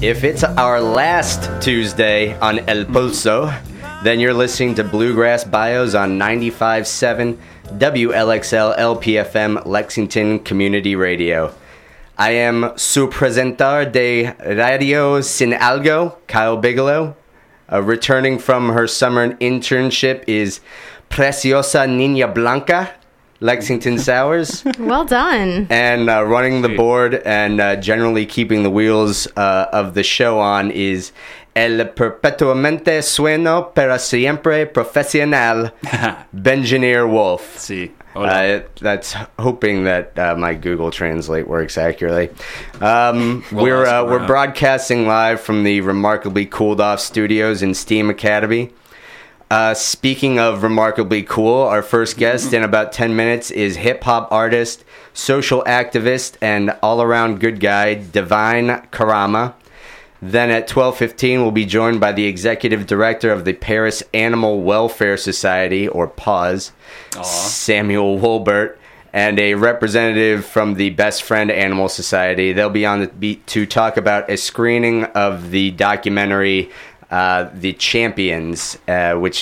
If it's our last Tuesday on El Pulso, then you're listening to Bluegrass Bios on 95.7 WLXL LPFM Lexington Community Radio. I am su presentador de Radio Sin Algo, Kyle Bigelow. Returning from her summer internship is Preciosa Niña Blanca, Lexington Sowers. Well done. And running the board and generally keeping the wheels of the show on is El Perpetuamente Sueno para Siempre Profesional, Benjaneer Wolf. See. That's hoping that my Google Translate works accurately. We're broadcasting live from the remarkably cooled off studios in Steam Academy. Speaking of remarkably cool, our first guest in about 10 minutes is hip-hop artist, social activist, and all-around good guy, Divine Karama. Then at 12:15, we'll be joined by the executive director of the Paris Animal Welfare Society, or PAWS, Samuel Wolbert, and a representative from the Best Friend Animal Society. They'll be on the beat to talk about a screening of the documentary The Champions, which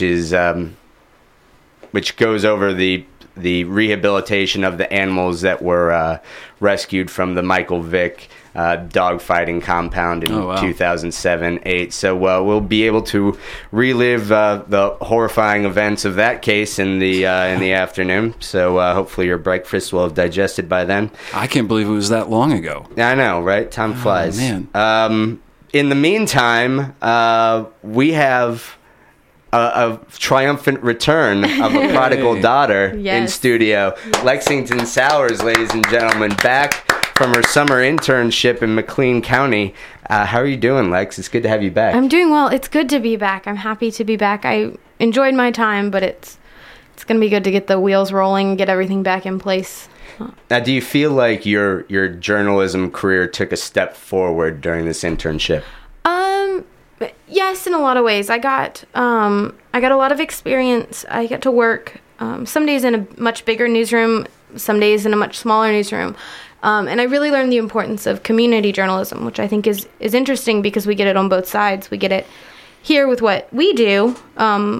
goes over the rehabilitation of the animals that were rescued from the Michael Vick dogfighting compound in 2007-8. So we'll be able to relive the horrifying events of that case in the afternoon. So hopefully your breakfast will have digested by then. I can't believe it was that long ago. I know, right? Time flies. Man. In the meantime, we have a triumphant return of a prodigal daughter in studio. Lexington Sowers, ladies and gentlemen, back from her summer internship in McLean County. How are you doing, Lex? It's good to have you back. I'm doing well. It's good to be back. I'm happy to be back. I enjoyed my time, but it's going to be good to get the wheels rolling, get everything back in place. Now, do you feel like your journalism career took a step forward during this internship? Yes, in a lot of ways. I got a lot of experience. I got to work some days in a much bigger newsroom, some days in a much smaller newsroom. And I really learned the importance of community journalism, which I think is interesting because we get it on both sides. We get it here with what we do on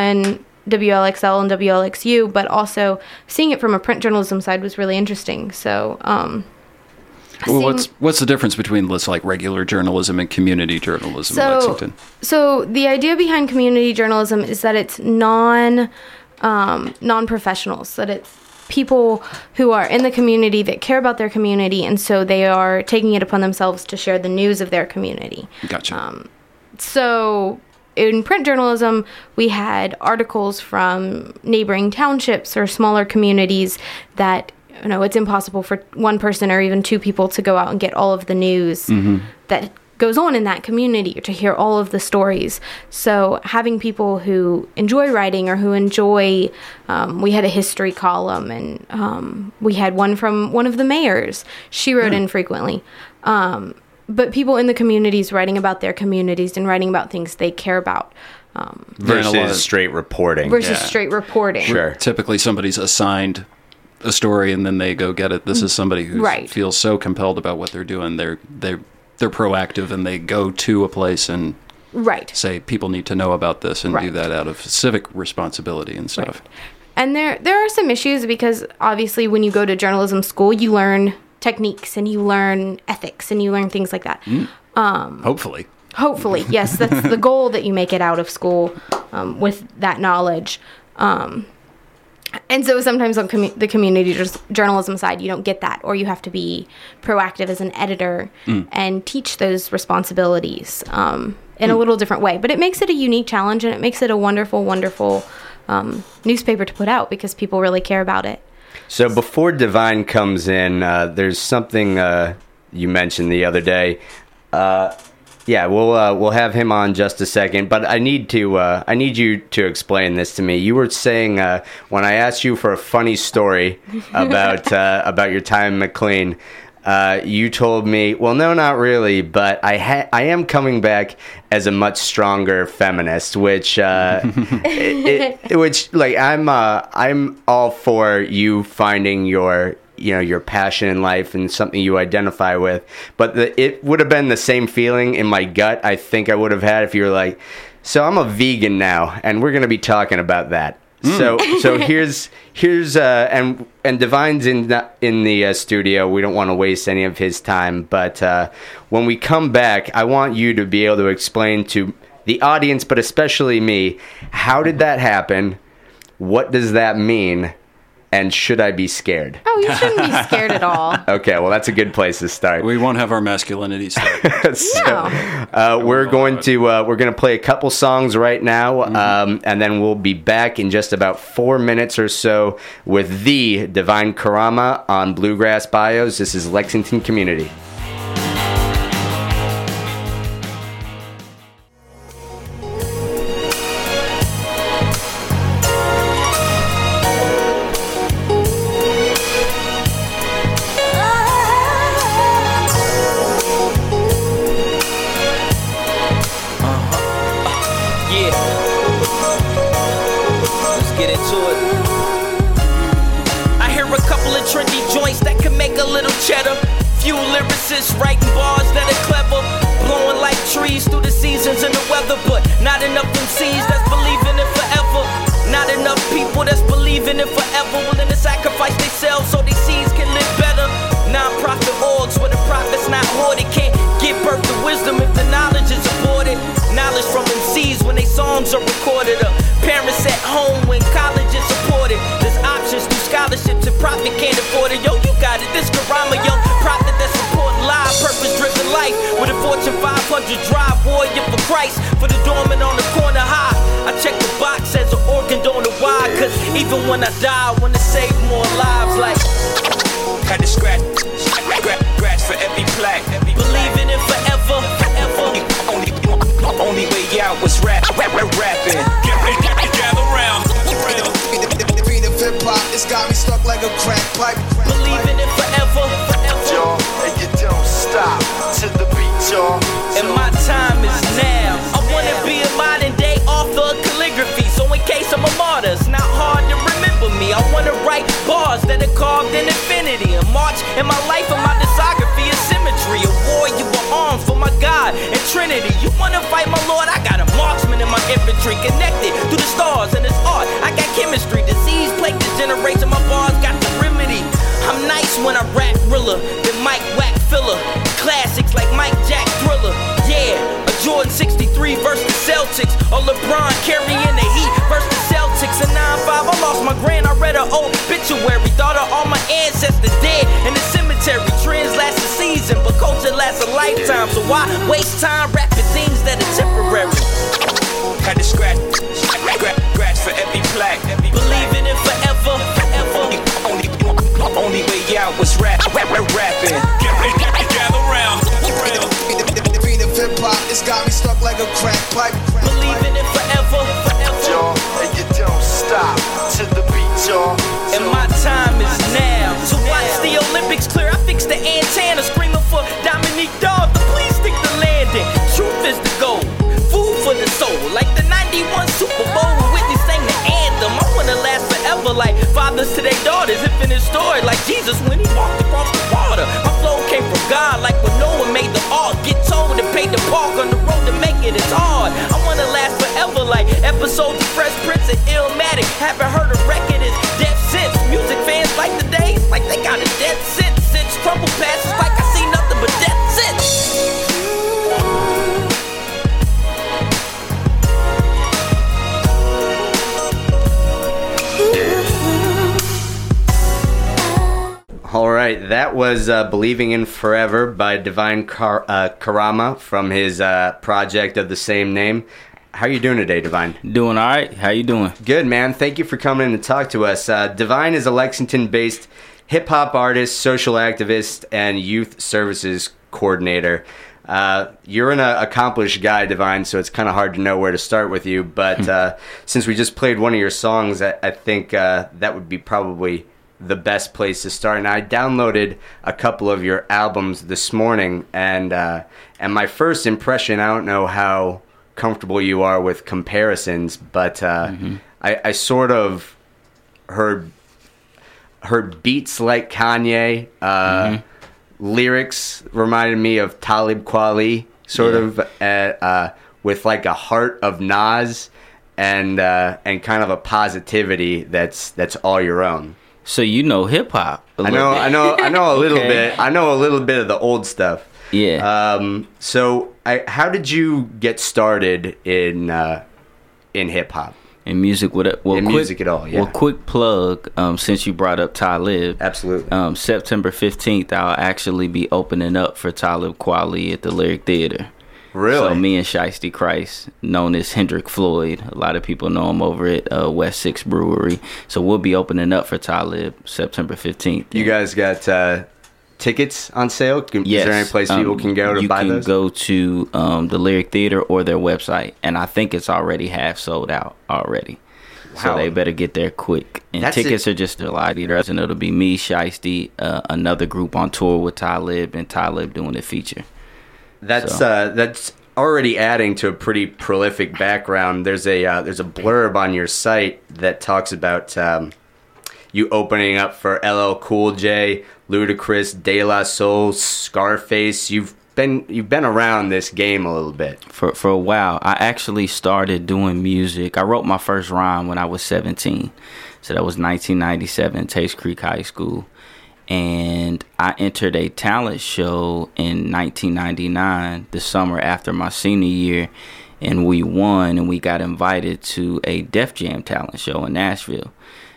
WLXL and WLXU, but also seeing it from a print journalism side was really interesting. So, what's the difference between like regular journalism and community journalism in Lexington? So the idea behind community journalism is that it's non-professionals, that it's people who are in the community that care about their community, and so they are taking it upon themselves to share the news of their community. Gotcha. So in print journalism, we had articles from neighboring townships or smaller communities that, you know, it's impossible for one person or even two people to go out and get all of the news that goes on in that community or to hear all of the stories. So having people who enjoy writing or who enjoy, we had a history column, and we had one from one of the mayors. She wrote in frequently. But people in the communities writing about their communities and writing about things they care about. Versus straight reporting. Straight reporting. Sure. Typically somebody's assigned a story and then they go get it. This is somebody who feels so compelled about what they're doing. They're proactive and they go to a place and say people need to know about this and do that out of civic responsibility and stuff. Right. And there are some issues because obviously when you go to journalism school, you learn techniques and you learn ethics and you learn things like that. Hopefully, yes, that's the goal, that you make it out of school with that knowledge. And so sometimes on the community journalism side, you don't get that, or you have to be proactive as an editor and teach those responsibilities in a little different way. But it makes it a unique challenge, and it makes it a wonderful, wonderful newspaper to put out because people really care about it. So before Divine comes in, there's something you mentioned the other day. We'll have him on just a second, but I need you to explain this to me. You were saying when I asked you for a funny story about your time in McLean, you told me, well, no, not really, but I am coming back as a much stronger feminist, which I'm all for you finding your your passion in life and something you identify with. But it would have been the same feeling in my gut I think I would have had if you were like, so I'm a vegan now, and we're going to be talking about that. So here's and Divine's in the studio. We don't want to waste any of his time, but when we come back, I want you to be able to explain to the audience, but especially me, how did that happen? What does that mean? And should I be scared? Oh, you shouldn't be scared at all. Okay, well, that's a good place to start. We won't have our masculinity start. No. We're going to play a couple songs right now, and then we'll be back in just about 4 minutes or so with the Divine Karama on Bluegrass Bios. This is Lexington Community. Writing bars that are clever, blowing like trees through the seasons and the weather, but not enough MCs that's believing it forever. Not enough people that's believing it forever, willing to sacrifice themselves so these seeds can live better. Non-profit orgs where the profit's not hoarded, can't give birth to wisdom if the knowledge is aborted. Knowledge from MCs when they songs are recorded. Parents at home when college is supported. There's options through scholarships and profit can't afford it. Yo, you got it, this Karama, young prophet that's supporting live, purpose-driven life. With a Fortune 500 drive, warrior for Christ. For the doorman on the corner high, I check the box as an organ donor. Why? Cause even when I die, I wanna save more lives. Like, had to scratch for every plaque. Believing it forever. Only way out was rapping. Gather round. The beat of hip-hop, it's got me stuck like a crack pipe. Believing it forever. Y'all, and you don't stop to the beat, y'all. And my time is now. I wanna be a modern day author of calligraphy, so in case I'm a martyr, it's not hard to remember me. I wanna write bars that are carved in infinity. A march in my life and my discography is symmetry. A warrior with arms for my God and Trinity. You wanna fight my Lord? I got a marksman in my infantry, connected to the stars and it's art. I got chemistry, disease, plague degeneration. My bars got the remedy. I'm nice when I rap Rilla, then Mike Wack filler. Classics like Mike Jack Thriller. Yeah, a Jordan 63 versus the Celtics. Or LeBron carrying the Heat versus the Celtics. In 9-5, I lost my grand. I read her obituary. Thought of all my ancestors dead in the cemetery. Trends last a season, but culture lasts a lifetime. So why waste time rapping things that are temporary? Had to scratch for every plaque. Believing it forever. Only way out was rapping. Gather round. The beat of hip-hop, it's got me stuck like a crack pipe. Believing it forever. Y'all, and you don't stop to the beat, y'all. And my time is now. So watch the Olympics clear. I fixed the antenna, screaming for Dominique Dawes to please stick the landing. Truth is the goal, food for the soul. Like the 91 Super Bowl when Whitney sang the anthem. I wanna last forever like fathers to their daughters. Infinite story like Jesus when he walked across the water. My flow came from God like when Noah made the ark. Get told to pay the park on the road to make it, it's hard. I wanna last forever like episodes of Fresh Prince and Illmatic. Haven't heard a record is death since. Music fans like the days like they got a death since. Since trouble passes like I see nothing but death since. All right, that was Believing in Forever by Divine Karama from his project of the same name. How are you doing today, Divine? Doing all right. How you doing? Good, man. Thank you for coming in to talk to us. Divine is a Lexington-based hip-hop artist, social activist, and youth services coordinator. You're an accomplished guy, Divine, so it's kind of hard to know where to start with you. But since we just played one of your songs, I think that would be probably the best place to start. And I downloaded a couple of your albums this morning, and my first impression, I don't know how comfortable you are with comparisons, but I sort of heard heard beats like Kanye. Lyrics reminded me of Talib Kweli, sort of, with like a heart of Nas, and kind of a positivity that's all your own. So you know hip hop. I know a little bit. I know a little bit of the old stuff. Yeah. So how did you get started in hip hop? In music, music at all, yeah. Well, quick plug, since you brought up Talib. Absolutely. September 15th, I'll actually be opening up for Talib Kweli at the Lyric Theater. Really? So me and Shiesty Christ, known as Hendrick Floyd, a lot of people know him over at West 6 Brewery. So we'll be opening up for Talib September 15th. You guys got tickets on sale? Yes. Is there any place people can go to buy those? You can go to the Lyric Theater or their website, and I think it's already half sold out already. Wow. So they better get there quick. And tickets are just a lot either, and it'll be me, Shiesty, another group on tour with Talib, and Talib doing the feature. That's already adding to a pretty prolific background. There's a blurb on your site that talks about you opening up for LL Cool J, Ludacris, De La Soul, Scarface. You've been around this game a little bit. For a while. I actually started doing music. I wrote my first rhyme when I was 17. So that was 1997, Taste Creek High School. And I entered a talent show in 1999, the summer after my senior year, and we won, and we got invited to a Def Jam talent show in Nashville.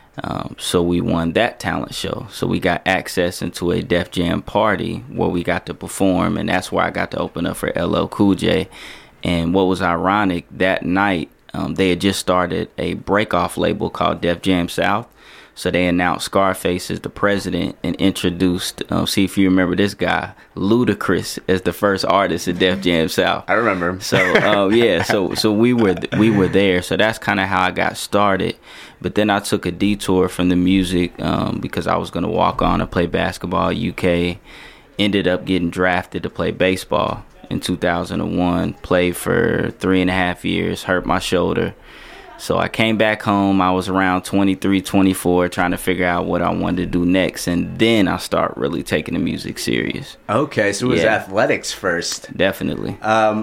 So we won that talent show. So we got access into a Def Jam party where we got to perform, and that's where I got to open up for LL Cool J. And what was ironic, that night, they had just started a breakoff label called Def Jam South. So they announced Scarface as the president and introduced, see if you remember this guy, Ludacris, as the first artist at Def Jam South. I remember him. So so we were there. So that's kind of how I got started. But then I took a detour from the music because I was going to walk on and play basketball at UK. Ended up getting drafted to play baseball in 2001. Played for 3.5 years, hurt my shoulder. So I came back home. I was around 23, 24, trying to figure out what I wanted to do next. And then I start really taking the music serious. Okay, so it was athletics first. Definitely. How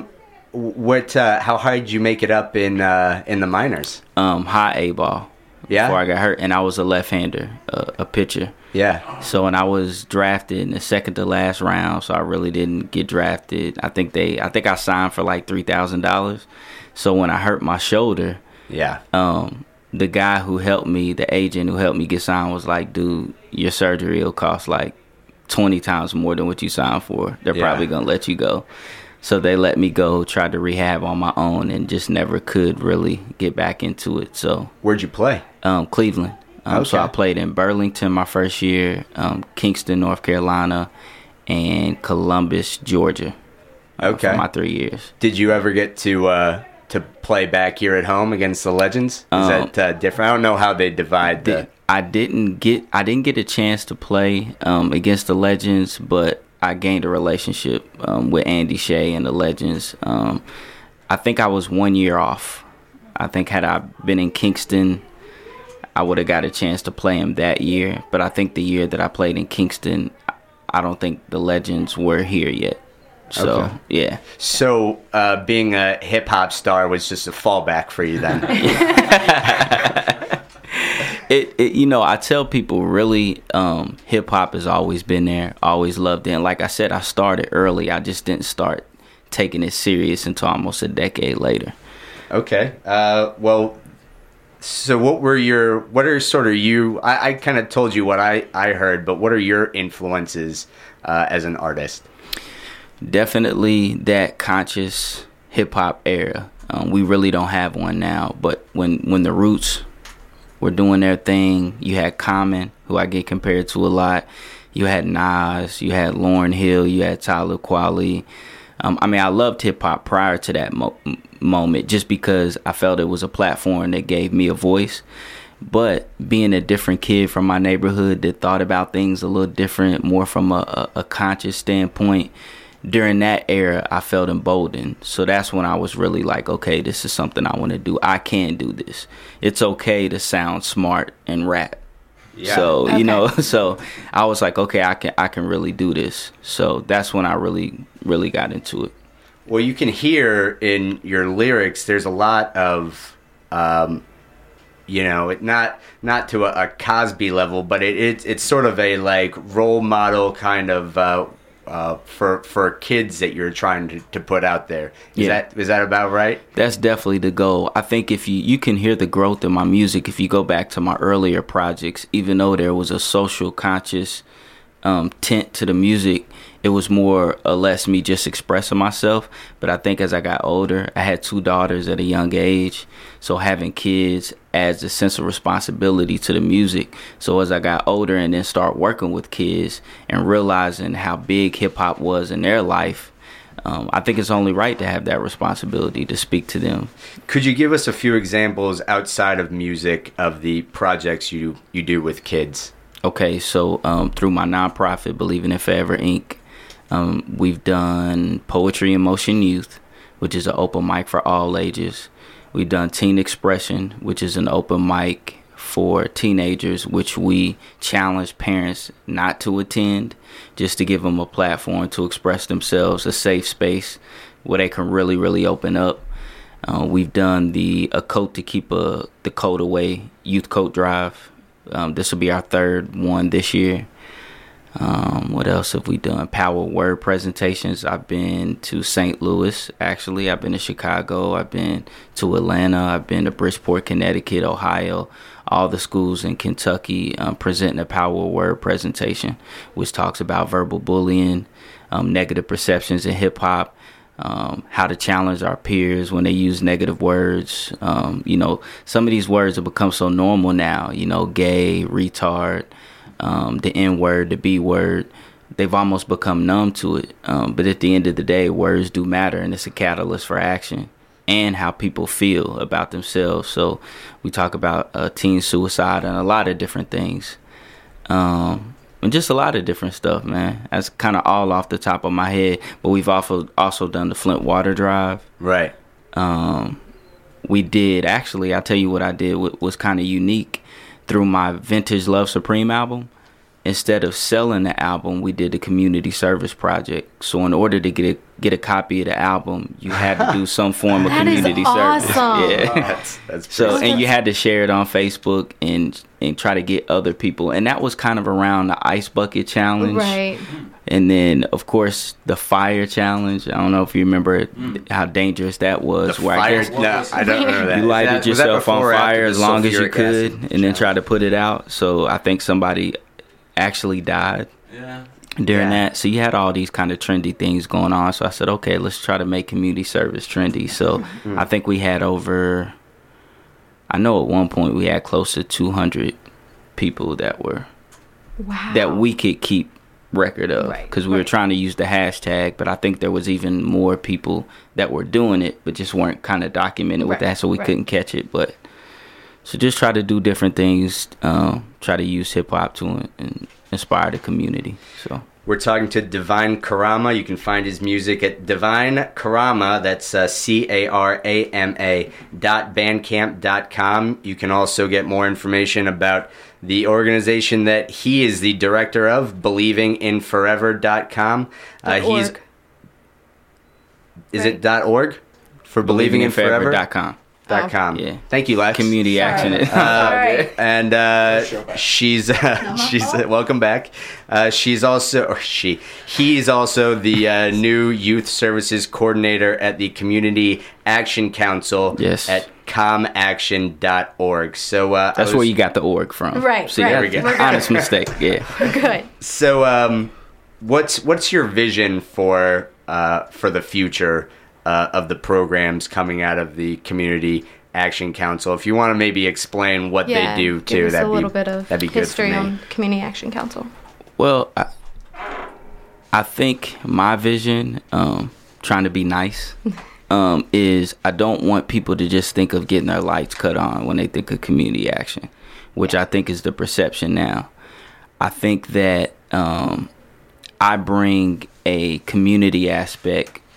high did you make it up in the minors? High A ball. Yeah. Before I got hurt, and I was a left-hander, a pitcher. Yeah. So when I was drafted in the second to last round, so I really didn't get drafted. I think I signed for like $3,000. So when I hurt my shoulder. Yeah. The guy who helped me, the agent who helped me get signed, was like, dude, your surgery will cost like 20 times more than what you signed for. They're probably going to let you go. So they let me go, tried to rehab on my own, and just never could really get back into it. So where'd you play? Cleveland. Okay. So I played in Burlington my first year, Kingston, North Carolina, and Columbus, Georgia. Okay. For my 3 years. Did you ever get to play back here at home against the Legends? Is that different? I don't know how they divide the. I didn't get a chance to play against the Legends, but I gained a relationship with Andy Shea and the Legends. I think I was 1 year off. I think had I been in Kingston, I would have got a chance to play him that year. But I think the year that I played in Kingston, I don't think the Legends were here yet. So, okay. Yeah. So, being a hip-hop star was just a fallback for you then? I tell people really hip-hop has always been there, always loved it. And like I said, I started early. I just didn't start taking it serious until almost a decade later. Okay. Well, so what are sort of I kind of told you what I heard, but what are your influences as an artist? Definitely that conscious hip-hop era. We really don't have one now, but when the Roots were doing their thing, you had Common, who I get compared to a lot. You had Nas, you had Lauryn Hill, you had Talib Kweli. I loved hip-hop prior to that moment just because I felt it was a platform that gave me a voice. But being a different kid from my neighborhood that thought about things a little different, more from a conscious standpoint, during that era, I felt emboldened. So that's when I was really like, okay, this is something I want to do. I can do this. It's okay to sound smart and rap. Yeah. So, you know, so I was like, okay, I can really do this. So that's when I really got into it. Well, you can hear in your lyrics, there's a lot of, you know, not to a Cosby level, but it's sort of a like role model kind of for kids that you're trying to put out there. Is that about right? That's definitely the goal. I think if you can hear the growth in my music if you go back to my earlier projects, even though there was a social conscious tint to the music, it was more or less me just expressing myself. But I think as I got older, I had 2 daughters at a young age, so having kids adds a sense of responsibility to the music. So as I got older and then start working with kids and realizing how big hip-hop was in their life, I think it's only right to have that responsibility to speak to them. Could you give us a few examples outside of music of the projects you do with kids? Okay, so through my nonprofit, Believing in Forever, Inc., we've done Poetry in Motion Youth, which is an open mic for all ages. We've done Teen Expression, which is an open mic for teenagers, which we challenge parents not to attend, just to give them a platform to express themselves, a safe space where they can really, really open up. We've done A Coat to Keep the Coat Away Youth Coat Drive. This will be our 3rd one this year. What else have we done? Power Word presentations. I've been to St. Louis, actually. I've been to Chicago. I've been to Atlanta. I've been to Bridgeport, Connecticut, Ohio. All the schools in Kentucky presenting a Power Word presentation, which talks about verbal bullying, negative perceptions in hip-hop, how to challenge our peers when they use negative words. You know, some of these words have become so normal now, you know, gay, retard, the N-word, the B-word. They've almost become numb to it. But at the end of the day, words do matter, and it's a catalyst for action and how people feel about themselves. So we talk about teen suicide and a lot of different things. And just a lot of different stuff, man. That's kind of all off the top of my head. But we've also done the Flint Water Drive. Right. We did, actually, I'll tell you what I did was kind of unique. Through my Vintage Love Supreme album, instead of selling the album, we did a community service project. So in order to get a copy of the album, you had to do some form of community service. Yeah. That's so, and you had to share it on Facebook and try to get other people. And that was kind of around the Ice Bucket Challenge. Right. And then, of course, the Fire Challenge. I don't know if you remember how dangerous that was. The fire? No, I don't remember that. You lighted yourself on fire as long as you could and then try to put it out. So I think somebody actually died during that. So you had all these kind of trendy things going on. So I said, okay, let's try to make community service trendy. So I think we had I know at one point we had close to 200 people that we could keep record of, because we were trying to use the hashtag, but I think there was even more people that were doing it but just weren't kind of documented with that, so we couldn't catch it. But so just try to do different things, try to use hip-hop to inspire the community. So we're talking to Divine Karama. You can find his music at Divine Karama, that's CARAMA.bandcamp.com. You can also get more information about the organization that he is the director of, believinginforever.com. Is it .org for believinginforever.com? Yeah. Thank you, Lex. Community action. And she's welcome back. He's also the new youth services coordinator at the Community Action Council at comaction.org. So that's where you got the org from. Right. See, right. There we go. Honest mistake. Yeah. We're good. So what's your vision for the future of the programs coming out of the Community Action Council? If you want to maybe explain what they do too, that'd be a little bit of history good for me. On Community Action Council. Well, I think my vision, trying to be nice, is I don't want people to just think of getting their lights cut on when they think of community action, which I think is the perception now. I think that I bring a community aspect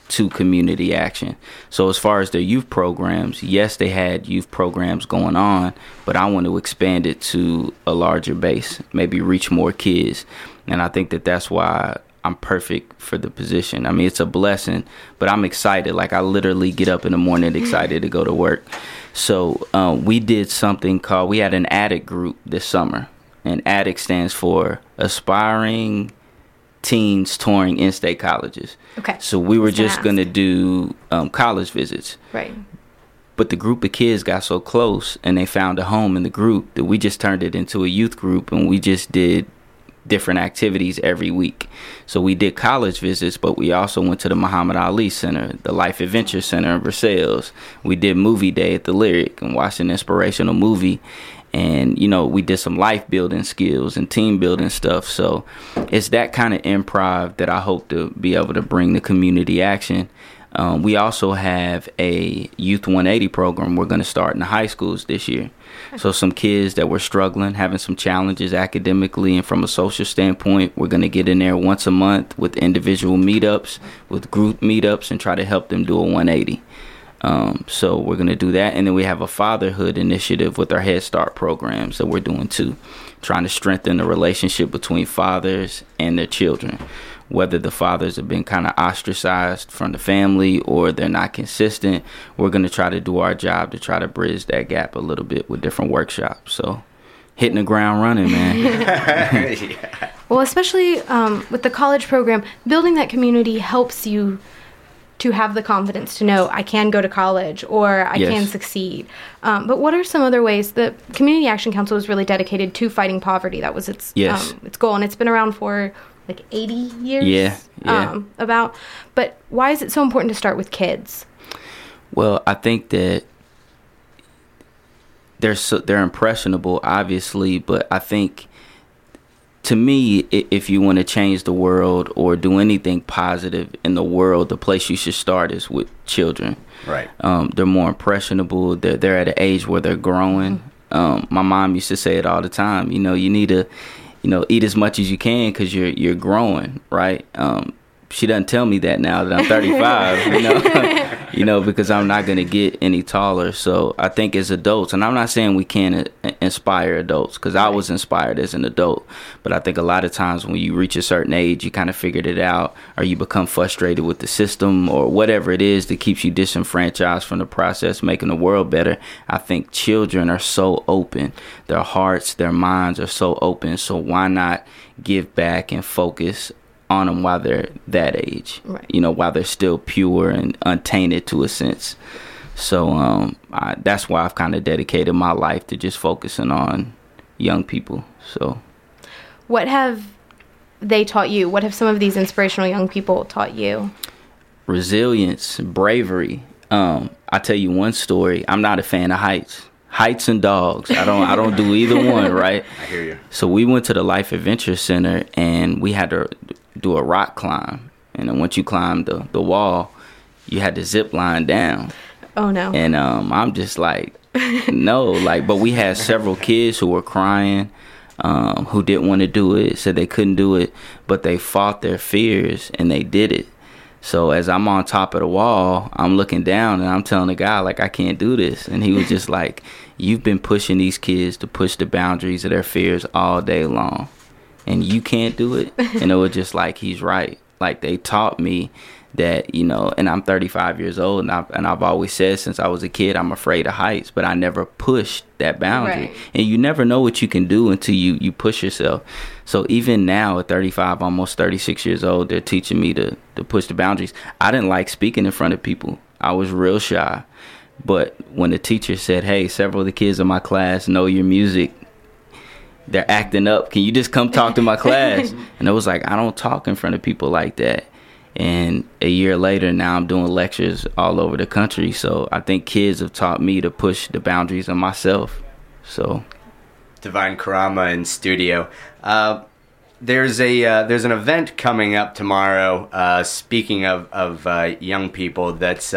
to community action. So as far as their youth programs, yes, they had youth programs going on, but I want to expand it to a larger base, maybe reach more kids. And I think that that's why I'm perfect for the position. I mean, it's a blessing, but I'm excited. Like, I literally get up in the morning excited to go to work. So we did something called, we had an ADDICT group this summer. And ADDICT stands for Aspiring Teens Touring In-State Colleges. Okay. So we were just going to do college visits. Right. But the group of kids got so close and they found a home in the group that we just turned it into a youth group, and we just did different activities every week. So we did college visits, but we also went to the Muhammad Ali Center, the Life Adventure Center in Versailles. We did movie day at the Lyric and watched an inspirational movie. And, you know, we did some life building skills and team building stuff. So it's that kind of improv that I hope to be able to bring to community action. We also have a Youth 180 program we're going to start in the high schools this year. So some kids that were struggling, having some challenges academically and from a social standpoint, we're going to get in there once a month with individual meetups, with group meetups, and try to help them do a 180. So we're going to do that. And then we have a fatherhood initiative with our Head Start programs that we're doing too, trying to strengthen the relationship between fathers and their children. Whether the fathers have been kind of ostracized from the family or they're not consistent, we're going to try to do our job to try to bridge that gap a little bit with different workshops. So hitting the ground running, man. Yeah. Well, especially with the college program, building that community helps you to have the confidence to know I can go to college or I can succeed. But what are some other ways? The Community Action Council is really dedicated to fighting poverty. That was its goal, and it's been around for like 80 years. Yeah. But why is it so important to start with kids? Well, I think that they're impressionable, obviously, but I think, to me, if you want to change the world or do anything positive in the world, the place you should start is with children. Right. They're more impressionable. They're at an age where they're growing. My mom used to say it all the time. You know, you need to, eat as much as you can because you're growing, right? She doesn't tell me that now that I'm 35, because I'm not going to get any taller. So I think as adults, and I'm not saying we can't inspire adults, because I was inspired as an adult, but I think a lot of times when you reach a certain age, you kind of figured it out, or you become frustrated with the system or whatever it is that keeps you disenfranchised from the process, making the world better. I think children are so open. Their hearts, their minds are so open. So why not give back and focus on them while they're that age, right? While they're still pure and untainted to a sense. So that's why I've kind of dedicated my life to just focusing on young people. So what have they taught you? What have some of these inspirational young people taught you? Resilience, bravery. I'll tell you one story. I'm not a fan of heights and dogs. I don't do either one, right? I hear you. So we went to the Life Adventure Center and we had to do a rock climb. And then once you climbed the wall, you had to zip line down. Oh no. And I'm just like, no, but we had several kids who were crying, who didn't want to do it, said they couldn't do it, but they fought their fears and they did it. So as I'm on top of the wall, I'm looking down and I'm telling the guy, I can't do this. And he was just like, you've been pushing these kids to push the boundaries of their fears all day long, and you can't do it. And it was just like, he's right. They taught me that, and I'm 35 years old, and I've always said since I was a kid, I'm afraid of heights, but I never pushed that boundary. Right. And you never know what you can do until you push yourself. So even now at 35, almost 36 years old, they're teaching me to push the boundaries. I didn't like speaking in front of people. I was real shy. But when the teacher said, hey, several of the kids in my class know your music, they're acting up, can you just come talk to my class? And I was like, I don't talk in front of people like that. And a year later, now I'm doing lectures all over the country. So I think kids have taught me to push the boundaries of myself. So, Divine Karama in studio. There's an event coming up tomorrow. Speaking of young people, that's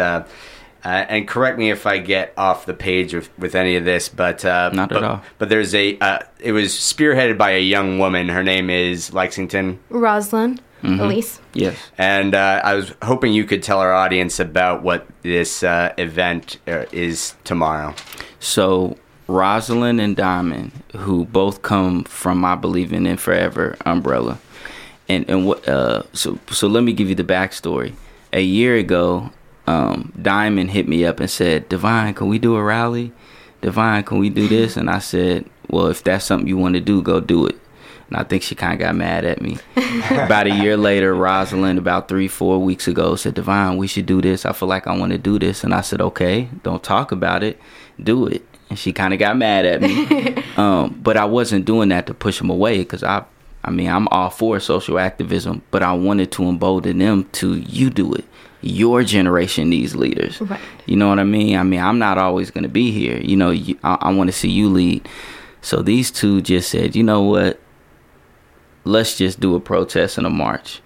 and correct me if I get off the page with any of this, but not at all. But there's it was spearheaded by a young woman. Her name is Lexington. Rosalind. Elise. Yes. And I was hoping you could tell our audience about what this event is tomorrow. So Rosalind and Diamond, who both come from my Believing in Forever umbrella, and what so let me give you the backstory. A year ago, Diamond hit me up and said, Divine, can we do a rally? Divine, can we do this? And I said, well, if that's something you want to do, go do it. And I think she kind of got mad at me. About a year later, Rosalind, about 3-4 weeks ago, said, Divine, we should do this. I feel like I want to do this. And I said, okay, don't talk about it. Do it. And she kind of got mad at me. But I wasn't doing that to push them away because I'm all for social activism, but I wanted to embolden them to, you do it. Your generation needs leaders. Right. You know what I mean? I'm not always going to be here. You know, I want to see you lead. So these two just said, you know what? Let's just do a protest and a march.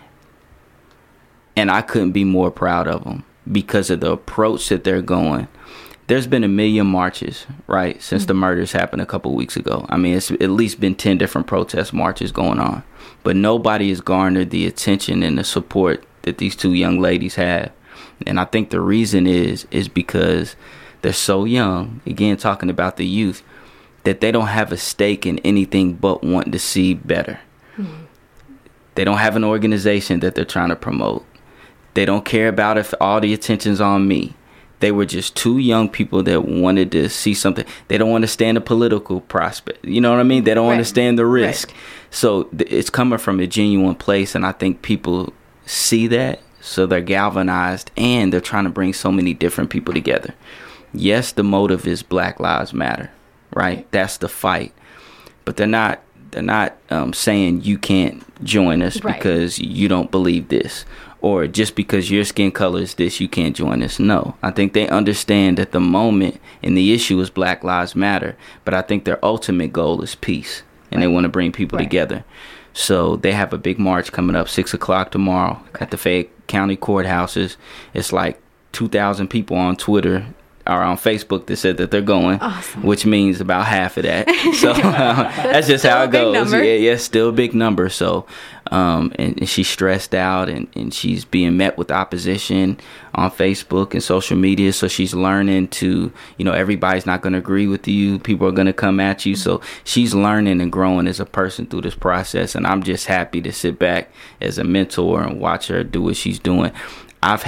And I couldn't be more proud of them because of the approach that they're going. There's been 1 million marches, right, since the murders happened a couple weeks ago. It's at least been 10 different protest marches going on. But nobody has garnered the attention and the support that these two young ladies have. And I think the reason is because they're so young, again, talking about the youth, that they don't have a stake in anything but wanting to see better. They don't have an organization that they're trying to promote. They don't care about if all the attention's on me. They were just two young people that wanted to see something. They don't understand the political prospect. You know what I mean? They don't understand the risk. Right. So it's coming from a genuine place, and I think people see that, so they're galvanized, and they're trying to bring so many different people together. Yes, the motive is Black Lives Matter, right? That's the fight. But they're not saying you can't join us because you don't believe this, or just because your skin color is this, you can't join us. No, I think they understand that the moment and the issue is Black Lives Matter, but I think their ultimate goal is peace, and they want to bring people together. So they have a big march coming up 6 o'clock tomorrow at the Fayette County courthouses. It's like 2,000 people on Twitter or on Facebook that said that they're going, which means about half of that. So that's just how it goes. Yeah, still a big number. So, and she's stressed out, and she's being met with opposition on Facebook and social media. So she's learning to, everybody's not going to agree with you. People are going to come at you. So she's learning and growing as a person through this process. And I'm just happy to sit back as a mentor and watch her do what she's doing. I've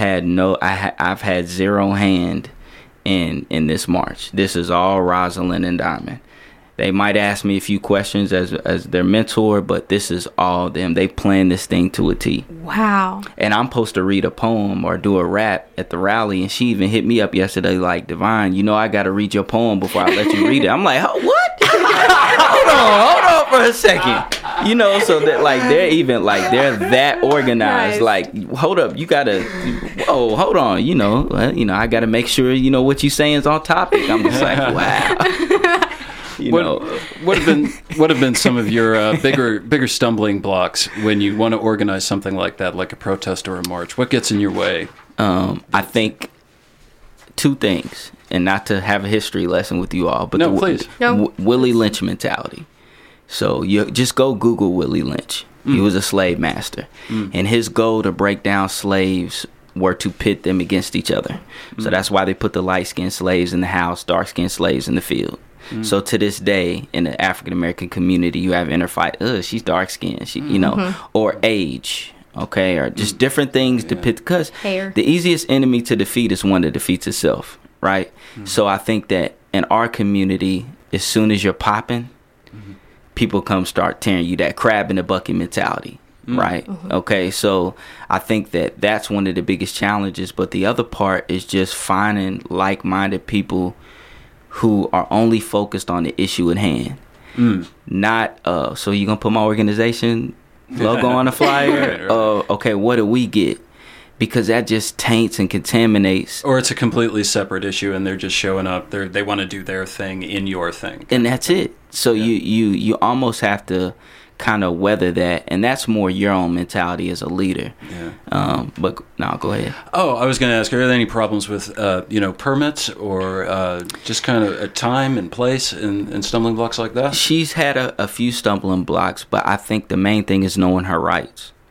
had zero hand in this march. This is all Rosalind and Diamond. They might ask me a few questions as their mentor, but this is all them. They planned this thing to a T. Wow. And I'm supposed to read a poem or do a rap at the rally, and she even hit me up yesterday like, Divine, I got to read your poem before I let you read it. I'm like, what? hold on for a second. So that they're even they're that organized. Right. Like, hold up, you gotta, hold on. I gotta make sure what you saying is on topic. I'm just like, wow. What have been some of your bigger stumbling blocks when you want to organize something like that, like a protest or a march? What gets in your way? I think two things, and not to have a history lesson with you all, but please. Willie Lynch mentality. So you just go Google Willie Lynch. He was a slave master, and his goal to break down slaves were to pit them against each other. So that's why they put the light-skinned slaves in the house, dark-skinned slaves in the field. So to this day, in the African American community, you have inner fight. She's dark-skinned, or age, okay, or just different things to pit. Because the easiest enemy to defeat is one that defeats itself, right? So I think that in our community, as soon as you're popping, people start tearing you, that crab in the bucket mentality, right? Okay, so I think that that's one of the biggest challenges. But the other part is just finding like-minded people who are only focused on the issue at hand. Not, so you going to put my organization logo on the flyer? Right. Okay, what do we get? Because that just taints and contaminates. Or it's a completely separate issue and they're just showing up. They want to do their thing in your thing. And that's it. So you almost have to kind of weather that, and that's more your own mentality as a leader. But no, go ahead. I was going to ask, are there any problems with permits or just kind of a time and place and stumbling blocks like that? She's had a few stumbling blocks, but I think the main thing is knowing her rights.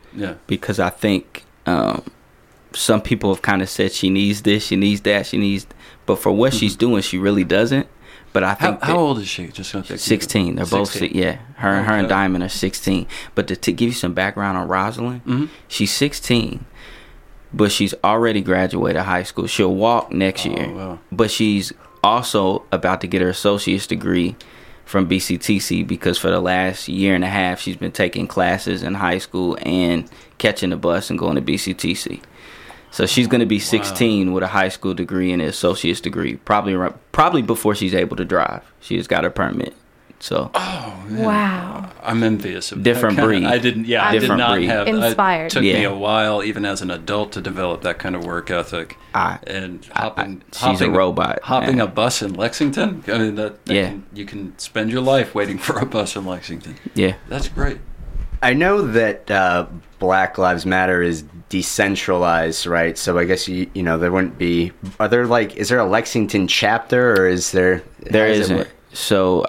Yeah. Because I think some people have kind of said she needs this, she needs that, but for what she's doing, she really doesn't. But I think how old is she? Just 16. They're 16. Both her and Diamond are 16. But to give you some background on Rosalind, she's 16, but she's already graduated high school. She'll walk next year, wow. But she's also about to get her associate's degree from BCTC because for the last year and a half she's been taking classes in high school and catching the bus and going to BCTC. So she's going to be 16 with a high school degree and an associate's degree, probably before she's able to drive. She has got her permit. So. Oh man. Wow. I'm envious of different breed. I did not breed. have. Inspired. It took me a while, even as an adult, to develop that kind of work ethic. She's a robot. Hopping a bus in Lexington. I mean, you can spend your life waiting for a bus in Lexington. Yeah, that's great. I know that Black Lives Matter is decentralized, right? So I guess you know there wouldn't be. Is there a Lexington chapter, or is there? There isn't. So,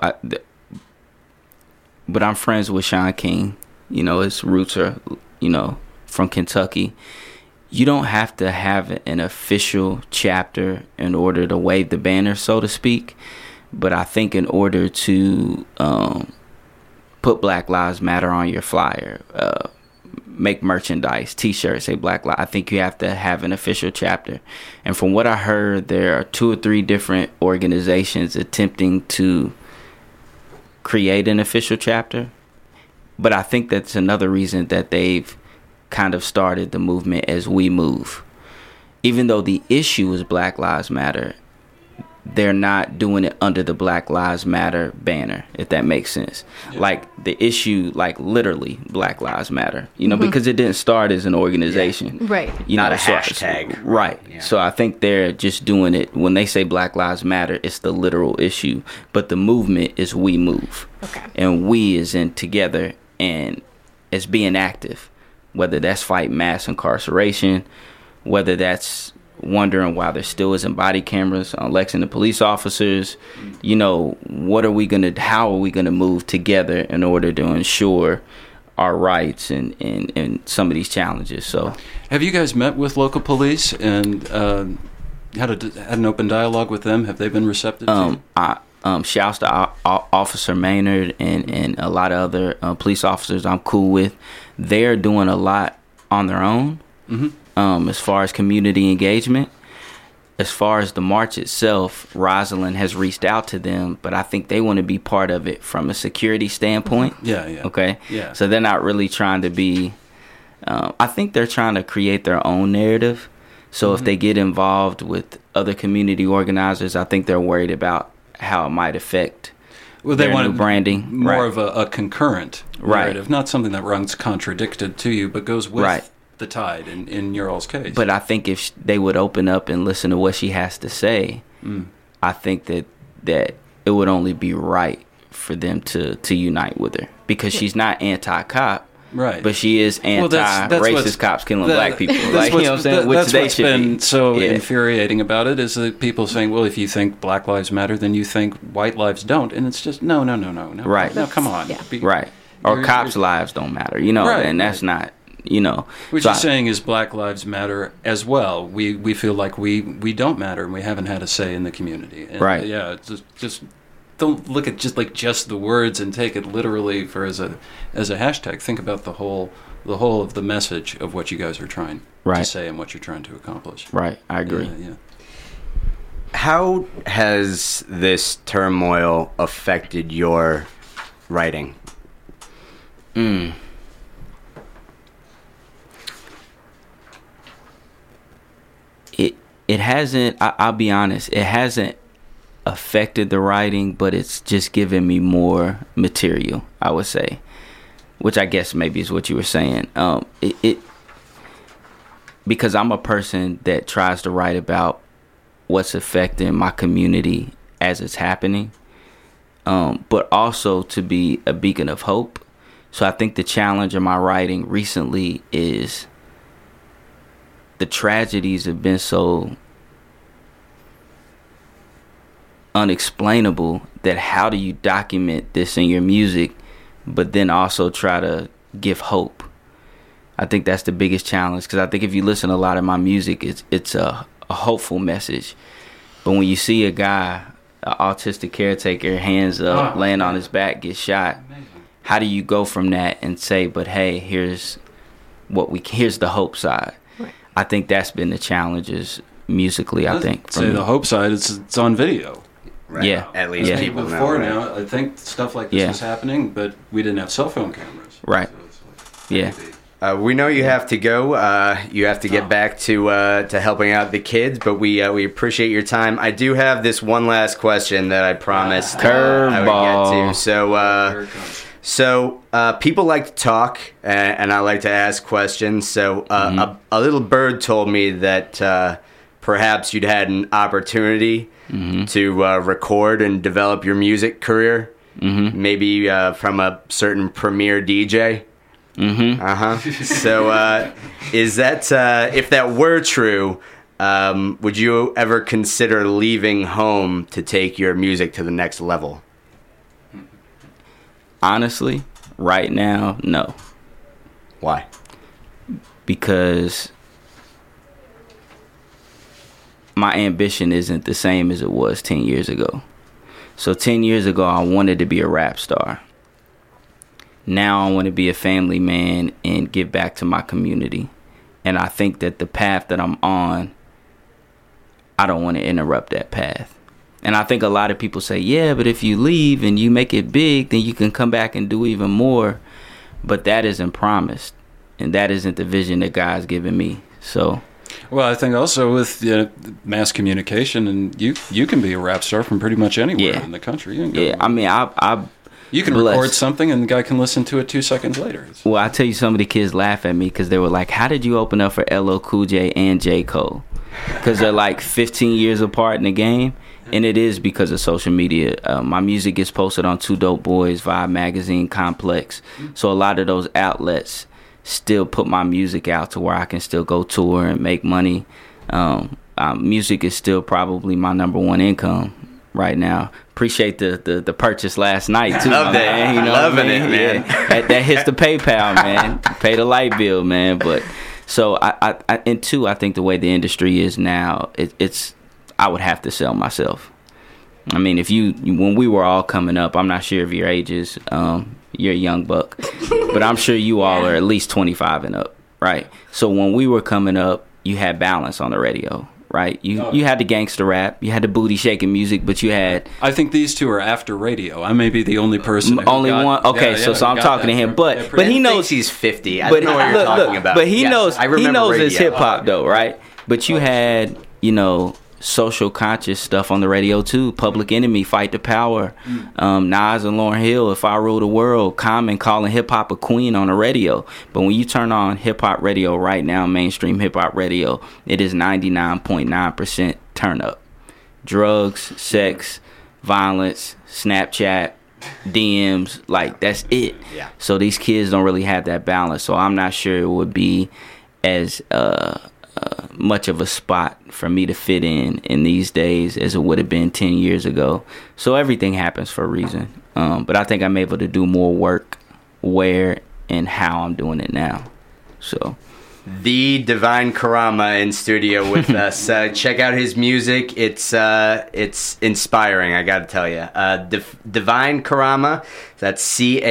but I'm friends with Shaun King. You know, his roots are, from Kentucky. You don't have to have an official chapter in order to wave the banner, so to speak. But I think in order to put Black Lives Matter on your flyer, make merchandise, T-shirts, say Black Lives, I think you have to have an official chapter. And from what I heard, there are 2 or 3 different organizations attempting to create an official chapter. But I think that's another reason that they've kind of started the movement as We Move. Even though the issue is Black Lives Matter, they're not doing it under the Black Lives Matter banner, if that makes sense. Yeah. Like the issue, like literally Black Lives Matter, because it didn't start as an organization. Yeah. Right. Not a hashtag. Right. Yeah. So I think they're just doing it. When they say Black Lives Matter, it's the literal issue. But the movement is We Move. Okay. And we is in together and it's being active. Whether that's fight mass incarceration, whether that's wondering why there still isn't body cameras on Lexington police officers, how are we gonna move together in order to ensure our rights and some of these challenges. So have you guys met with local police and had an open dialogue with them? Have they been receptive to you? Shouts to Officer Maynard and a lot of other police officers I'm cool with. They're doing a lot on their own. As far as community engagement. As far as the march itself, Rosalind has reached out to them, but I think they want to be part of it from a security standpoint. Yeah. Okay? Yeah. So they're not really trying to be... I think they're trying to create their own narrative. So if they get involved with other community organizers, I think they're worried about how it might affect their new branding. More of a concurrent narrative, not something that runs contradicted to you, but goes with... the tide in your all's case. But I think if they would open up and listen to what she has to say, I think that it would only be right for them to unite with her, because she's not anti-cop, right? But she is anti-racist cops killing black people. Like, you know what I'm saying? That's what's been so infuriating about it, is that people saying, well, if you think Black Lives Matter, then you think white lives don't, and it's just no. Right? No, come on. Yeah. Right. Or cops' lives don't matter. Right, and that's not. What you're saying is Black Lives Matter as well. We feel like we don't matter and we haven't had a say in the community. And right. Yeah. Just don't look at just the words and take it literally as a hashtag. Think about the whole of the message of what you guys are trying to say and what you're trying to accomplish. Right. I agree. Yeah. How has this turmoil affected your writing? It hasn't, I'll be honest, it hasn't affected the writing, but it's just given me more material, I would say, which I guess maybe is what you were saying. Because I'm a person that tries to write about what's affecting my community as it's happening, but also to be a beacon of hope. So I think the challenge of my writing recently is the tragedies have been so unexplainable that how do you document this in your music, but then also try to give hope? I think that's the biggest challenge, because I think if you listen to a lot of my music, it's a hopeful message. But when you see a guy, an autistic caretaker, hands up, laying on his back, get shot, how do you go from that and say, but hey, here's the hope side? Right. I think that's been the challenges musically. I think say the hope side, it's on video. Right. Yeah, at least people before know, now. I think stuff like this was happening, but we didn't have cell phone cameras. Right. So we know you have to go. You have to get back to helping out the kids, but we appreciate your time. I do have this one last question that I promised I would get to. So people like to talk, and I like to ask questions. So a little bird told me that perhaps you'd had an opportunity to record and develop your music career, maybe from a certain premier DJ. So is that if that were true, would you ever consider leaving home to take your music to the next level? Honestly, right now, no. Why? Because my ambition isn't the same as it was 10 years ago. So 10 years ago, I wanted to be a rap star. Now I want to be a family man and give back to my community. And I think that the path that I'm on, I don't want to interrupt that path. And I think a lot of people say, yeah, but if you leave and you make it big, then you can come back and do even more. But that isn't promised. And that isn't the vision that God's given me. So... Well, I think also with mass communication, and you can be a rap star from pretty much anywhere in the country. I mean, you can record something and the guy can listen to it 2 seconds later. Well, I tell you, some of the kids laugh at me because they were like, how did you open up for LL Cool J and J. Cole? Because they're like 15 years apart in the game. And it is because of social media. My music gets posted on Two Dope Boys, Vibe Magazine, Complex. So a lot of those outlets still put my music out to where I can still go tour and make money. Music is still probably my number one income right now. Appreciate the purchase last night too. Love that. You know, loving it, man. Yeah, that hits the PayPal, man. Pay the light bill, man. But so I think the way the industry is now, it's I would have to sell myself. I mean, when we were all coming up, I'm not sure of your ages. You're a young buck, but I'm sure you all are at least 25 and up, right? So when we were coming up, you had balance on the radio, right? You had the gangster rap, you had the booty shaking music, but you had... I think these two are after radio. I may be the only person only one? Okay, so I'm talking to him, but he knows... he's 50. I don't know what you're talking about. But he knows his hip-hop, though, right? But you had, social conscious stuff on the radio too. Public Enemy, Fight the Power, Nas and Lauryn Hill, If I Rule the World, Common calling hip hop a queen on the radio. But when you turn on hip hop radio right now, mainstream hip hop radio, it is 99.9% turn up. Drugs, sex, violence, Snapchat, DMs, like that's it. Yeah. So these kids don't really have that balance. So I'm not sure it would be as much of a spot for me to fit in these days as it would have been 10 years ago. So everything happens for a reason. But I think I'm able to do more work where and how I'm doing it now. So the Divine Karama in studio with us. Check out his music. It's inspiring, I gotta tell you. Divine Karama, that's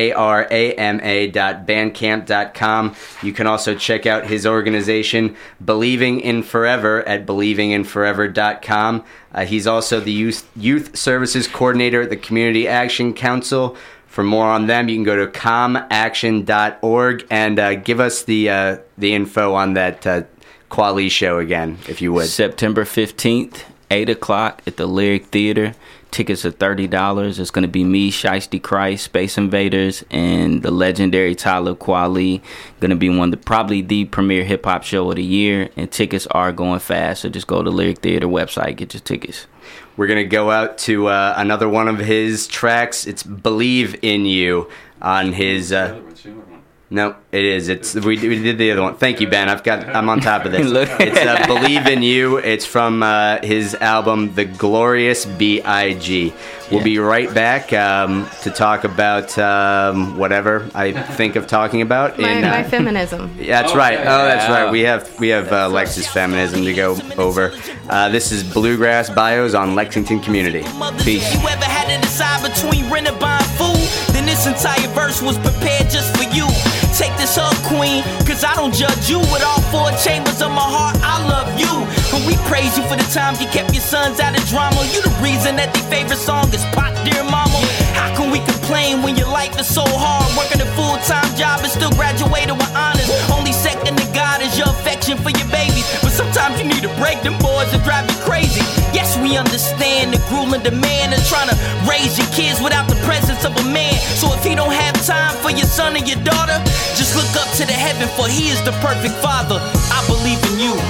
CARAMA.bandcamp.com. You can also check out his organization, Believing in Forever, at believinginforever.com. He's also the youth services coordinator at the Community Action Council. For more on them, you can go to comaction.org and give us the info on that Kweli show again, if you would. September 15th, 8 o'clock at the Lyric Theater. Tickets are $30. It's going to be me, Shiesty Christ, Space Invaders, and the legendary Talib Kweli. Going to be probably the premier hip-hop show of the year, and tickets are going fast, so just go to the Lyric Theater website, get your tickets. We're going to go out to another one of his tracks. It's Believe in You on his... No, it is. We did the other one. Thank you, Ben. I'm on top of this. It's "Believe in You." It's from his album "The Glorious B.I.G." We'll be right back to talk about whatever I think of talking about. My feminism. That's right. Oh, that's right. We have Lex's feminism to go over. This is Bluegrass Bios on Lexington Community. Peace. You ever had to decide between rent or buying food? Then this entire verse was prepared just for you. Take this hug, queen, cause I don't judge you. With all 4 chambers of my heart, I love you. And we praise you for the times you kept your sons out of drama. You the reason that their favorite song is Pop Dear Mama. How can we complain when your life is so hard? Working a full-time job and still graduated with honors. Only second to God is your affection for your babies. But sometimes you need to break them boys that drive you crazy. Yes, we understand the grueling demand of trying to raise your kids without the presence of a man. So if he don't have time for your son or your daughter, just look up to the heaven, for he is the perfect father. I believe in you.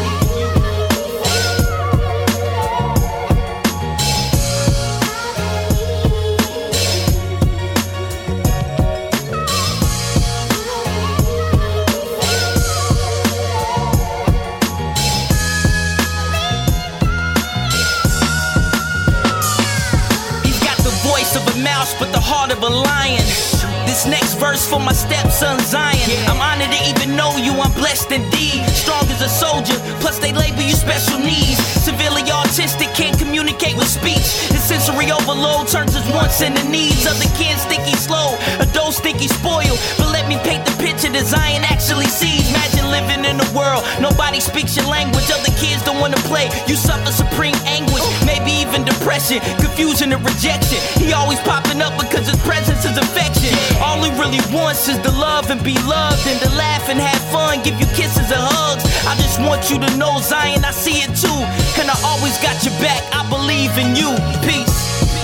He's got the voice of a mouse, but the heart of a lion. This next verse for my stepson Zion. I'm honored to even know you, I'm blessed indeed. Strong as a soldier, plus they label you special needs. Severely autistic, can't communicate with speech. His sensory overload turns his wants into needs. Other kids think he's slow, adults think he's spoiled. But let me paint the picture that Zion actually sees. Imagine living in a world, nobody speaks your language. Other kids don't want to play, you suffer supreme anguish. Maybe even depression, confusion and rejection. He always popping up because his presence is affection. All he really wants is to love and be loved, and to laugh and have fun, give you kisses and hugs. I just want you to know, Zion, I see it too. And I always got your back, I believe in you. Peace.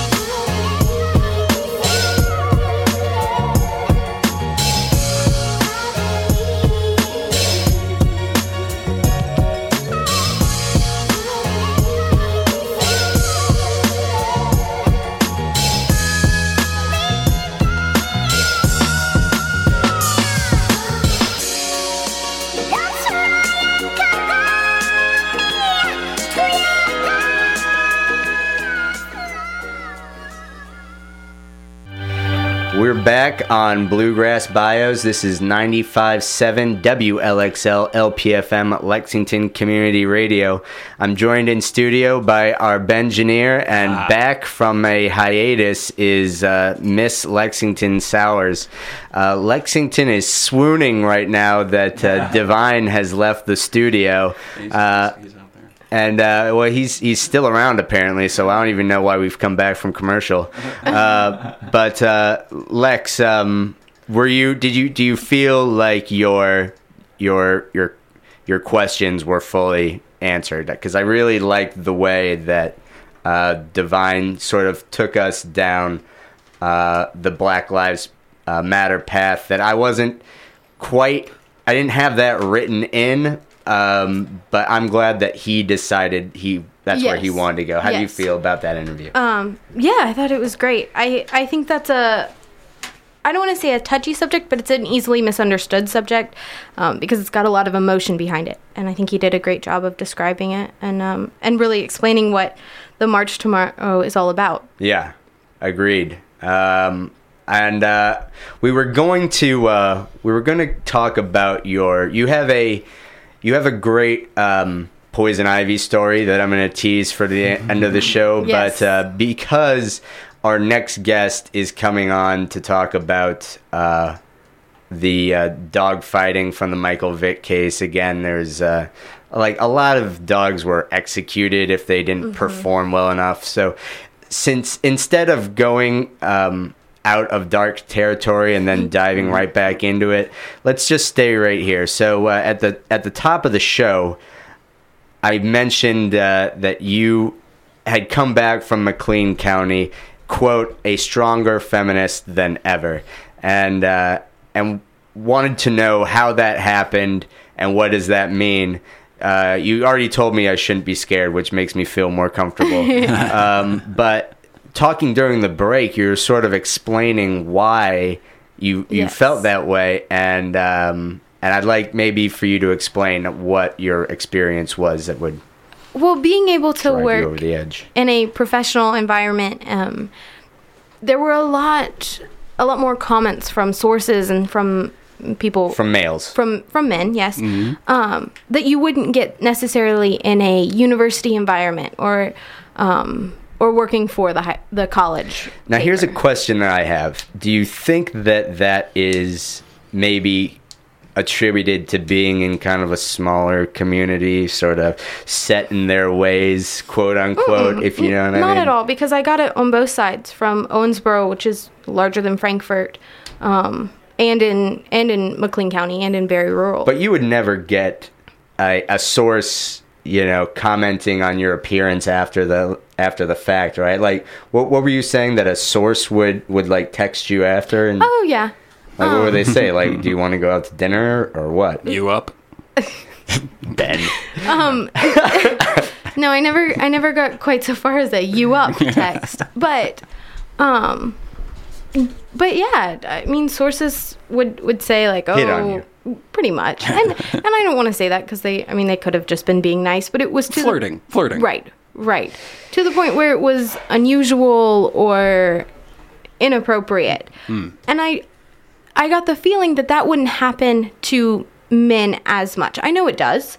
We're back on Bluegrass Bios. This is 95.7 WLXL LPFM Lexington Community Radio. I'm joined in studio by our Bengineer, and back from a hiatus is Miss Lexington Sowers. Lexington is swooning right now that Divine has left the studio. He's out there. And, well, he's still around, apparently, so I don't even know why we've come back from commercial. But Lex, do you feel like your questions were fully answered? Because I really liked the way that Divine sort of took us down the Black Lives Matter path that I didn't have that written in. But I'm glad that he decided that's where he wanted to go. How do you feel about that interview? Yeah, I thought it was great. I think that's I don't want to say a touchy subject, but it's an easily misunderstood subject, because it's got a lot of emotion behind it. And I think he did a great job of describing it and really explaining what the March Tomorrow is all about. Yeah, agreed. And we were going to talk about you have a great Poison Ivy story that I'm going to tease for the end of the show. Yes. But because our next guest is coming on to talk about the dog fighting from the Michael Vick case, again, there's like a lot of dogs were executed if they didn't perform well enough. So since instead of going out of dark territory and then diving right back into it, let's just stay right here. So at the top of the show, I mentioned that you had come back from McLean County, quote, a stronger feminist than ever, and wanted to know how that happened and what does that mean. You already told me I shouldn't be scared, which makes me feel more comfortable. But talking during the break, you're sort of explaining why you felt that way, and I'd like maybe for you to explain what your experience was that would. Well, being able to work over the edge in a professional environment, there were a lot more comments from sources and from people, from males, from men, yes, that you wouldn't get necessarily in a university environment or working for the college. Now, here's a question that I have: do you think that is maybe attributed to being in kind of a smaller community, sort of set in their ways, quote unquote, if you know what I mean? Not at all, because I got it on both sides, from Owensboro, which is larger than Frankfort, and in McLean County, and in very rural. But you would never get a source, commenting on your appearance after the fact, right? Like, what were you saying, that a source would like text you after? And oh yeah. Like, what would they say? Like, do you want to go out to dinner or what? You up? Ben. No, I never got quite so far as a "you up" text, but yeah, I mean, sources would say like, hit on you. Pretty much, and I don't want to say that because they could have just been being nice, but it was flirting, right, to the point where it was unusual or inappropriate, and I got the feeling that wouldn't happen to men as much. I know it does.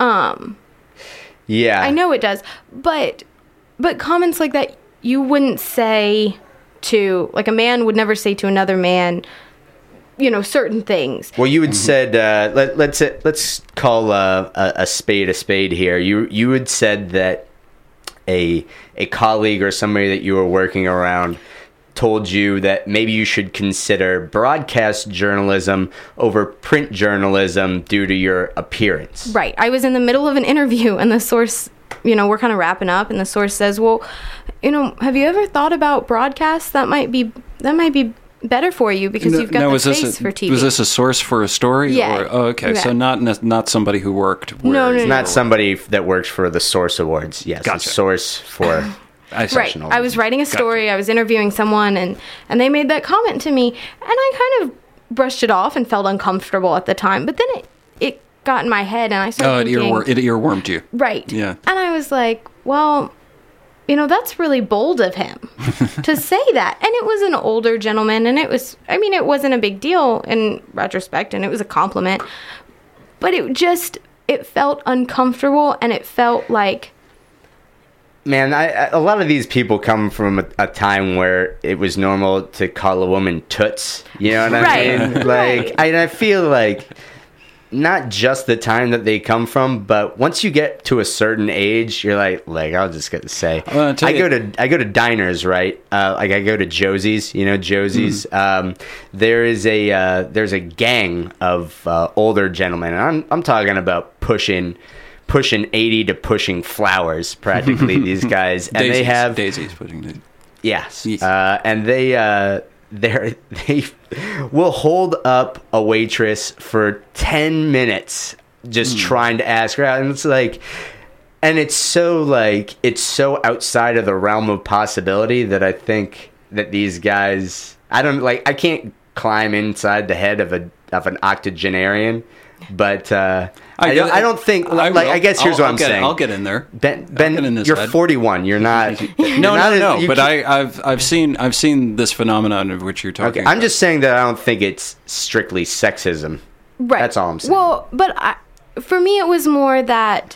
Yeah. I know it does. But comments like that you wouldn't say to, like, a man would never say to another man, certain things. Well, you had said, let's call a spade here. You had said that a colleague or somebody that you were working around told you that maybe you should consider broadcast journalism over print journalism due to your appearance. Right. I was in the middle of an interview, and the source, we're kind of wrapping up, and the source says, well, have you ever thought about broadcast? That might be better for you because you've got the face for TV. Was this a source for a story? Yeah. Okay. Yeah. So not somebody who worked. No. Not somebody that works for the Source Awards. Yes. Gotcha. A source for... Right. I was writing a story. Gotcha. I was interviewing someone, and they made that comment to me, and I kind of brushed it off and felt uncomfortable at the time. But then it got in my head, and I started thinking... it earwormed you. Right. Yeah. And I was like, well, that's really bold of him to say that. And it was an older gentleman, and it wasn't a big deal in retrospect, and it was a compliment. But it felt uncomfortable, and it felt like... Man, a lot of these people come from a time where it was normal to call a woman toots. You know what I mean? Like, I feel like not just the time that they come from, but once you get to a certain age, you're like I'll just get to say, I go to diners, right? Like I go to Josie's. Josie's. There's a gang of older gentlemen, and I'm talking about pushing 80 to pushing flowers, practically, these guys. And they have... Daisies pushing it. Yes. And they will hold up a waitress for 10 minutes just trying to ask her out. And it's like... And it's so outside of the realm of possibility that I think that these guys... I can't climb inside the head of an octogenarian, but... I don't think. I guess here's what I'm saying. I'll get in there. Ben, you're 41. You're not. No. But I've seen this phenomenon of which you're talking. Okay, I'm just saying that I don't think it's strictly sexism. Right. That's all I'm saying. Well, but for me, it was more that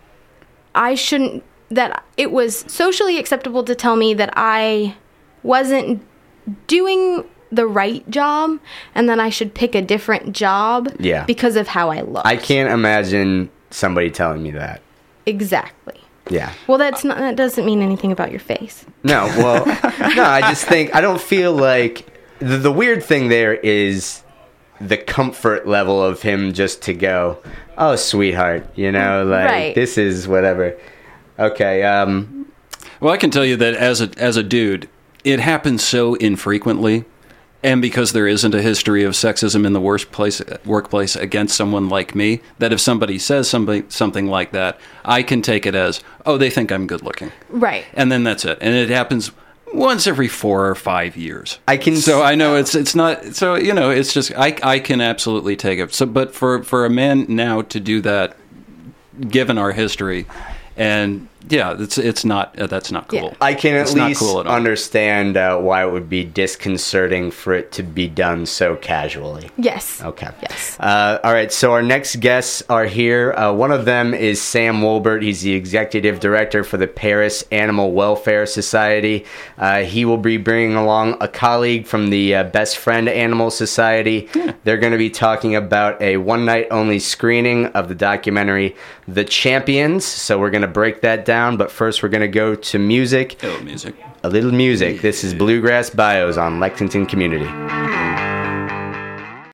that it was socially acceptable to tell me that I wasn't doing the right job, and then I should pick a different job because of how I look. I can't imagine somebody telling me that. Exactly. Yeah. Well, that doesn't mean anything about your face. No, well, no, I just think, I don't feel like, the weird thing there is the comfort level of him just to go, oh, sweetheart, this is whatever. Okay. Well, I can tell you that as a dude, it happens so infrequently. And because there isn't a history of sexism in the workplace against someone like me, that if somebody says something like that, I can take it as, oh, they think I'm good looking. Right. And then that's it. And it happens once every 4 or 5 years. So I know it's not. So it's just I can absolutely take it. So, but for a man now to do that, given our history, and it's not that's not cool. Yeah. I can at least understand why it would be disconcerting for it to be done so casually. Yes. Okay. Yes. All right. So our next guests are here. One of them is Sam Wolbert. He's the executive director for the Paris Animal Welfare Society. He will be bringing along a colleague from the Best Friend Animal Society. Yeah. They're going to be talking about a one-night-only screening of the documentary The Champions. So we're going to break that down. But first, we're going to go to music. A little music. A little music. This is Bluegrass Bios on Lexington Community.